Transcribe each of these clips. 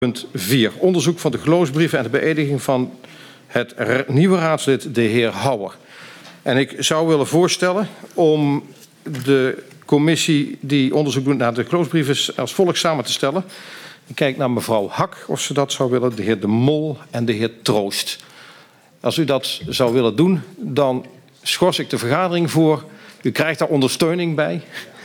Punt 4. Onderzoek van de geloofsbrieven en de beëdiging van het nieuwe raadslid, de heer Houwer. En ik zou willen voorstellen om de commissie die onderzoek doet naar de geloofsbrieven als volgt samen te stellen. Ik kijk naar mevrouw Hak, of ze dat zou willen, de heer De Mol en de heer Troost. Als u dat zou willen doen, dan schors ik de vergadering voor. U krijgt daar ondersteuning bij.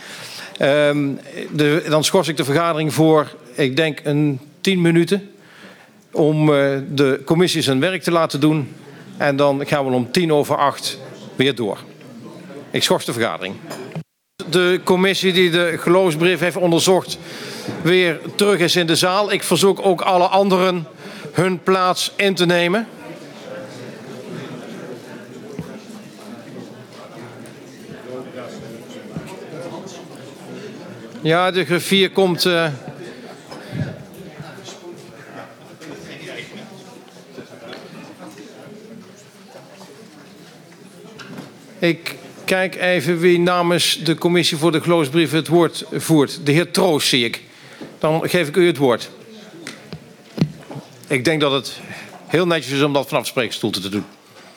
Dan schors ik de vergadering voor, ik denk een 10 minuten, om de commissie zijn werk te laten doen. En dan gaan we om 7:10 weer door. Ik schors de vergadering. De commissie die de geloofsbrief heeft onderzocht weer terug is in de zaal. Ik verzoek ook alle anderen hun plaats in te nemen. Ja, de griffier komt... Ik kijk even wie namens de commissie voor de geloofsbrieven het woord voert. De heer Troost zie ik. Dan geef ik u het woord. Ik denk dat het heel netjes is om dat vanaf de spreekstoel te doen.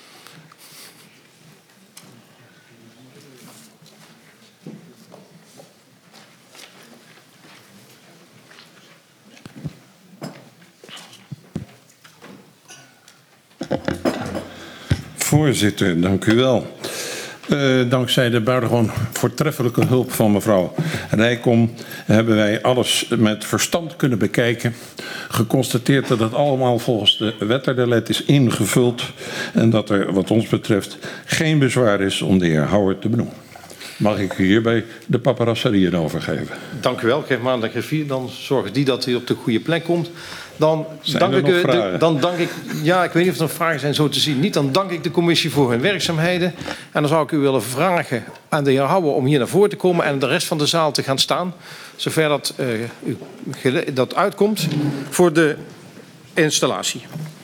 Voorzitter, dank u wel. Dankzij de buitengewoon voortreffelijke hulp van mevrouw Rijkom hebben wij alles met verstand kunnen bekijken. Geconstateerd dat het allemaal volgens de wet der wet is ingevuld en dat er wat ons betreft geen bezwaar is om de heer Houwer te benoemen. Mag ik u hierbij de paparasserieën overgeven? Dank u wel. Geef maar aan de griffier. Dan zorgt die dat hij op de goede plek komt. Dan dank ik, ja, ik weet niet of er vragen zijn zo te zien. Niet, dan dank ik de commissie voor hun werkzaamheden. En dan zou ik u willen vragen aan de heer Houwer om hier naar voren te komen en de rest van de zaal te gaan staan. Zover dat uitkomt voor de installatie.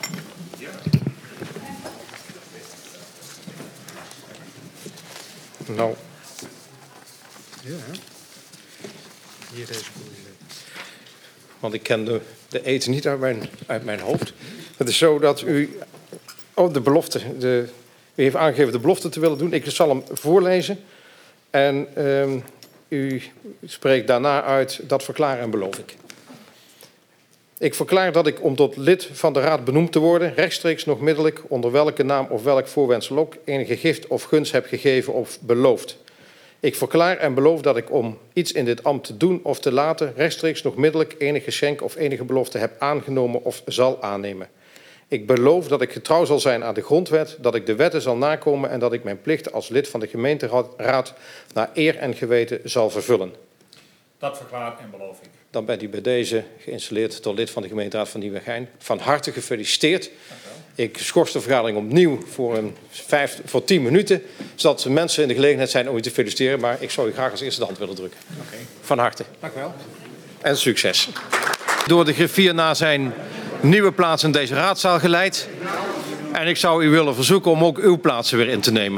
Nou. Ja, hier deze commissie. Want ik ken de eten niet uit mijn hoofd. Het is zo dat u... Oh, de belofte. U heeft aangegeven de belofte te willen doen. Ik zal hem voorlezen. En u spreekt daarna uit, dat verklaar en beloof ik. Ik verklaar dat ik om tot lid van de Raad benoemd te worden, rechtstreeks nog middelijk, onder welke naam of welk voorwendsel ook, enige gift of gunst heb gegeven of beloofd. Ik verklaar en beloof dat ik om iets in dit ambt te doen of te laten, rechtstreeks nog middelijk enig geschenk of enige belofte heb aangenomen of zal aannemen. Ik beloof dat ik getrouw zal zijn aan de grondwet, dat ik de wetten zal nakomen en dat ik mijn plichten als lid van de gemeenteraad naar eer en geweten zal vervullen. Dat verklaar en beloof ik. Dan bent u bij deze geïnstalleerd tot lid van de gemeenteraad van Nieuwegein. Van harte gefeliciteerd. Ik schors de vergadering opnieuw voor 10 minuten, zodat mensen in de gelegenheid zijn om u te feliciteren. Maar ik zou u graag als eerste de hand willen drukken. Okay. Van harte. Dank u wel. En succes. Door de griffier naar zijn nieuwe plaats in deze raadzaal geleid. En ik zou u willen verzoeken om ook uw plaatsen weer in te nemen.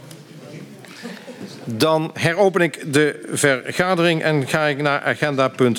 Dan heropen ik de vergadering en ga ik naar agenda punt